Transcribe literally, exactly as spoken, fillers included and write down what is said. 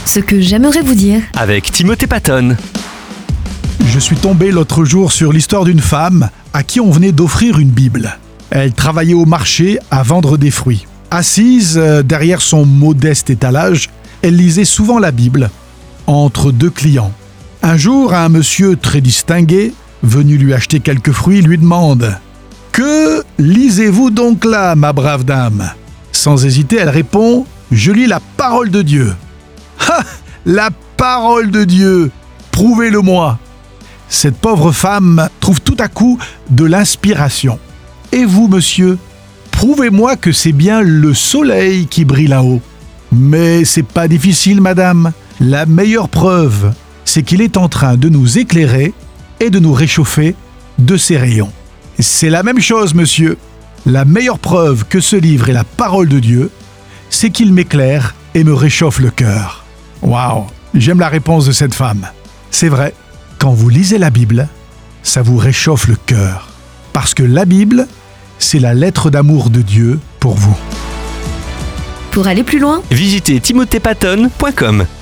Ce que j'aimerais vous dire. Avec Timothée Patton. Je suis tombé l'autre jour sur l'histoire d'une femme à qui on venait d'offrir une Bible. Elle travaillait au marché à vendre des fruits. Assise derrière son modeste étalage, elle lisait souvent la Bible entre deux clients. Un jour, un monsieur très distingué, venu lui acheter quelques fruits, lui demande « Que lisez-vous donc là, ma brave dame ?» Sans hésiter, elle répond « Je lis la parole de Dieu. » « Ha ! La parole de Dieu ! Prouvez-le-moi !» Cette pauvre femme trouve tout à coup de l'inspiration. « Et vous, monsieur, prouvez-moi que c'est bien le soleil qui brille là-haut. » « Mais c'est pas difficile, madame. La meilleure preuve, c'est qu'il est en train de nous éclairer et de nous réchauffer de ses rayons. » C'est la même chose, monsieur. La meilleure preuve que ce livre est la parole de Dieu, c'est qu'il m'éclaire et me réchauffe le cœur. Waouh, j'aime la réponse de cette femme. C'est vrai, quand vous lisez la Bible, ça vous réchauffe le cœur. Parce que la Bible, c'est la lettre d'amour de Dieu pour vous. Pour aller plus loin, Visitez timothée patton point com.